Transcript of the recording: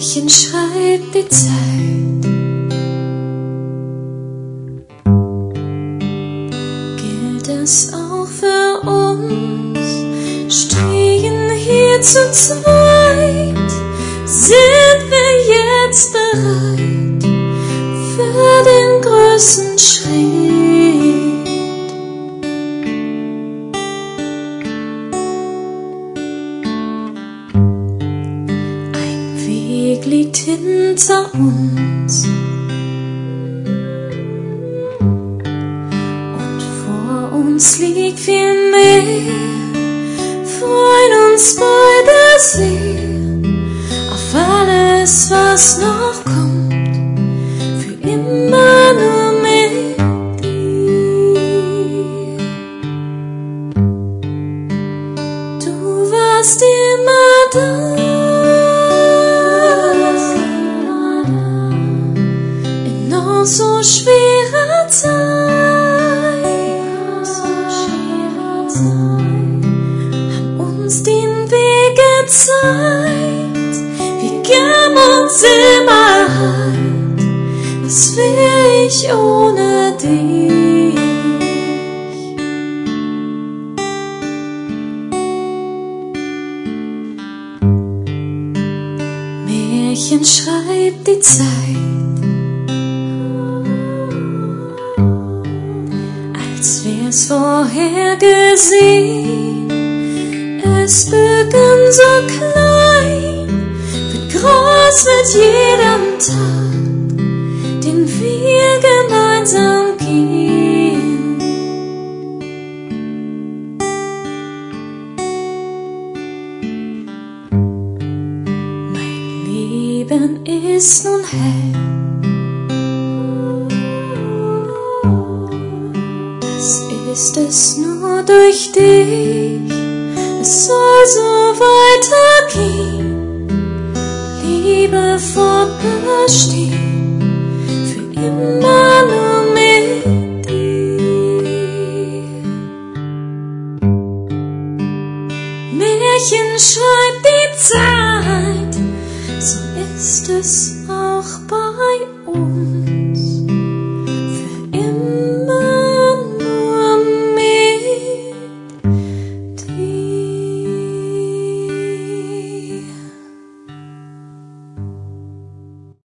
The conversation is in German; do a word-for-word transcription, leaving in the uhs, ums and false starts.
Märchen schreibt die Zeit. Gilt es auch für uns? Stehen hier zu zweit? Sind wir jetzt bereit für den größten Schritt? Ein Weg liegt hinter uns und vor uns liegt viel mehr. Freuen uns beide sehr auf alles, was noch kommt, für immer nur mit dir. Du warst immer da, in noch so schwerer Zeit. Den Weg gezeigt, wir geben uns immer halt. Was wär ich ohne dich? Märchen schreibt die Zeit, als wär's vorhergesehen. Es begann so klein, wird groß mit jedem Tag, den wir gemeinsam gehen. Mein Leben ist nun hell, das ist es nur durch dich. Es soll so weitergehen, Liebe fortbestehen, für immer nur mit dir. Märchen schreibt die Zeit, so ist es auch bei uns.